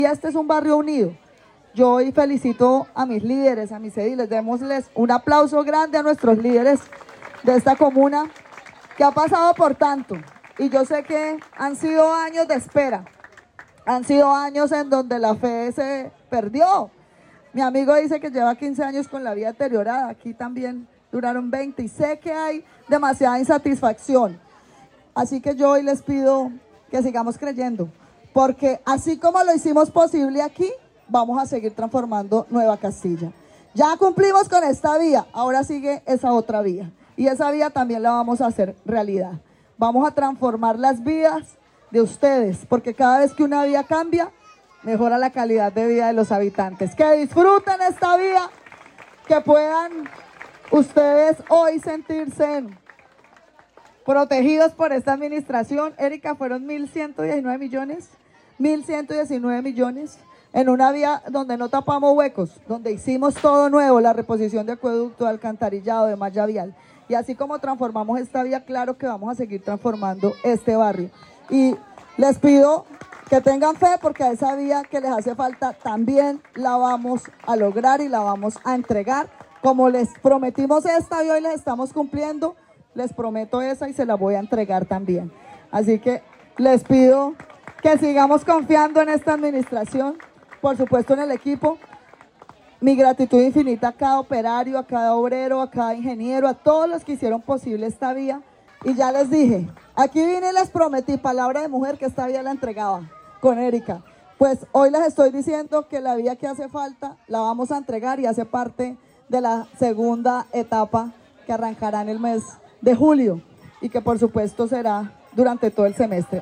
Y este es un barrio unido. Yo hoy felicito a mis líderes, a mis ediles, démosles un aplauso grande a nuestros líderes de esta comuna que ha pasado por tanto. Y yo sé que han sido años de espera, han sido años en donde la fe se perdió. Mi amigo dice que lleva 15 años con la vida deteriorada, aquí también duraron 20 y sé que hay demasiada insatisfacción. Así que yo hoy les pido que sigamos creyendo, porque así como lo hicimos posible aquí, vamos a seguir transformando Nueva Castilla. Ya cumplimos con esta vía, ahora sigue esa otra vía. Y esa vía también la vamos a hacer realidad. Vamos a transformar las vidas de ustedes, porque cada vez que una vía cambia, mejora la calidad de vida de los habitantes. Que disfruten esta vía, que puedan ustedes hoy sentirse protegidos por esta administración. Erika, fueron 1.119 millones, 1.119 millones en una vía donde no tapamos huecos, donde hicimos todo nuevo, la reposición de acueducto, de alcantarillado, de malla vial. Y así como transformamos esta vía, claro que vamos a seguir transformando este barrio. Y les pido que tengan fe, porque a esa vía que les hace falta también la vamos a lograr y la vamos a entregar. Como les prometimos esta vía, hoy les estamos cumpliendo, les prometo esa y se la voy a entregar también. Así que les pido que sigamos confiando en esta administración, por supuesto en el equipo. Mi gratitud infinita a cada operario, a cada obrero, a cada ingeniero, a todos los que hicieron posible esta vía. Y ya les dije, aquí vine y les prometí, palabra de mujer, que esta vía la entregaba con Erika. Pues hoy les estoy diciendo que la vía que hace falta la vamos a entregar y hace parte de la segunda etapa que arrancará en el mes de julio y que por supuesto será durante todo el semestre.